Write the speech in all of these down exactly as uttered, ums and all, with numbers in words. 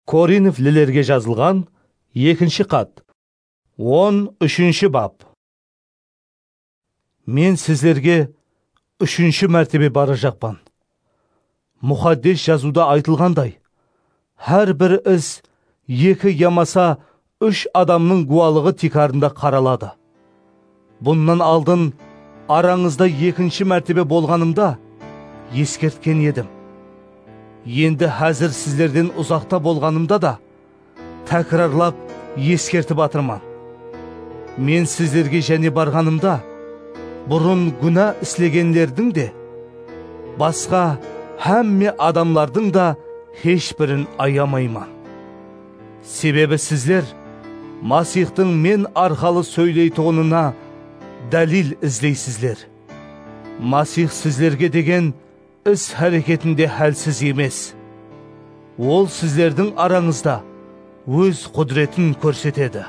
Коринфлілерге жазылған екінші хат, он үшінші бап. Мен сіздерге үшінші мәртебе бара жақпан. Мұхаддес жазуда айтылғандай, әр бір іс екі ямаса үш адамның гуалығы тикарында қаралады. Бұннан алдын араңызда екінші мәртебе болғанымда ескерткен едім. Енді әзір сіздерден ұзақта болғанымда да тәкрарлап ескертіп атырман. Мен сіздерге және барғанымда бұрын күнә істегендердің де, басқа әмме адамлардың да ешбірін аямайман. Себебі сіздер Масихтың мен арқалы сөйлейтұғынына дәлел іздейсіздер. Масих сіздерге деген іс әрекетінде әлсіз емес. Ол сіздердің араңызда өз құдіретін көрсетеді.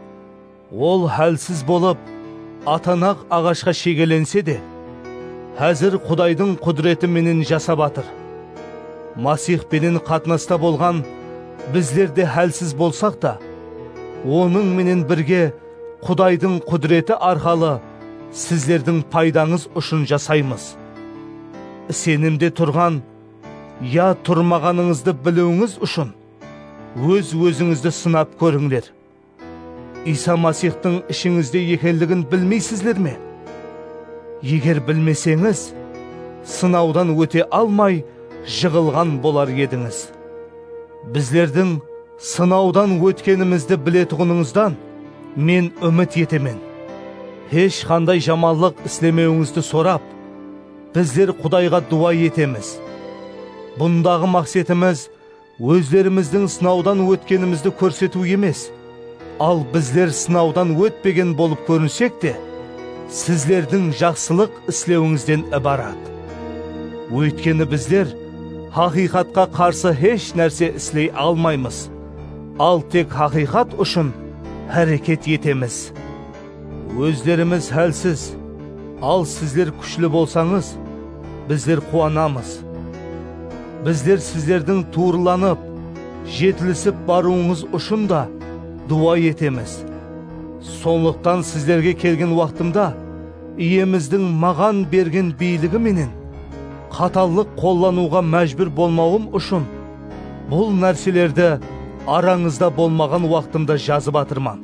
Ол әлсіз болып, атанақ ағашқа шегеленсе де, әзір Құдайдың құдіреті менен жасап атыр. Масих менен қатынаста болған біздерде әлсіз болсақ та, оның менен бірге Құдайдың құдіреті арқалы сіздердің пайдаңыз үшін жасаймыз. Сенімде тұрған, я тұрмағаныңызды білуіңіз үшін өз өзіңізді сынап көріңдер. Иса Масихтың ішіңізде екенлігін білмейсіздер ме? Егер білмесеңіз, сынаудан өте алмай жығылған болар едіңіз. Біздердің сынаудан өткенімізді білетұғыныңыздан мен үміт етемен. Еш қандай жаманлық істемеуіңізді сорап, біздер Құдайға дуа етеміз. Бұндағы мақсатымыз өздеріміздің сынаудан өткенімізді көрсету емес, ал біздер сынаудан өтпеген болып көрінсек те, сіздердің жақсылық істеуіңізден ібарат. Өйткені біздер хақиқатқа қарсы еш нәрсе істей алмаймыз, ал тек хақиқат үшін әрекет етеміз. Өздеріміз әлсіз, ал сіздер күшлі болсаңыз, біздер қуанамыз. Біздер сіздердің туырланып, жетілісіп баруыңыз үшін да дуа етеміз. Сондықтан сіздерге келген уақытымда иеміздің маған берген билігі менен қаталлық қолдануға мәжбүр болмауым үшін бұл нәрселерді араңызда болмаған уақытымда жазып атырман.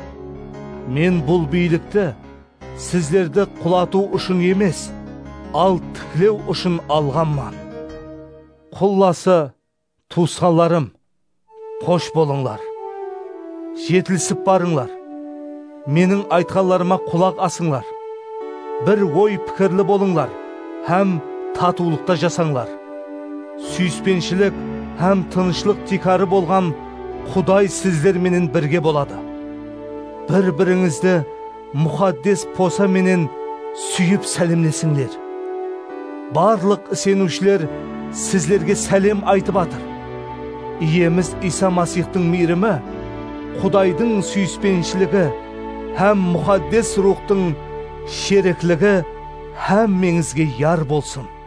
Мен бұл билікті сіздерді құлату үшін емес, ал тікілеу үшін алғанман. Құлласы, туысқанларым, қош болыңлар. Жетілісіп барыңлар. Менің айтқанларыма құлақ асыңлар. Бір ой пікірлі болыңлар, һәм татулықта жасаңлар. Сүйіспеншілік һәм тынышлық тикары болған Құдай сіздер менен бірге болады. Бір-біріңізді мұқаддес поса менен сүйіп сәлемлесіңдер. Барлық сенушілер сіздерге сәлем айтып атыр. Иеміз Иса Масихтың мейірімі, Құдайдың сүйіспеншілігі һәм мұқаддес рухтың шеріклігі һәммеңізге яр болсын.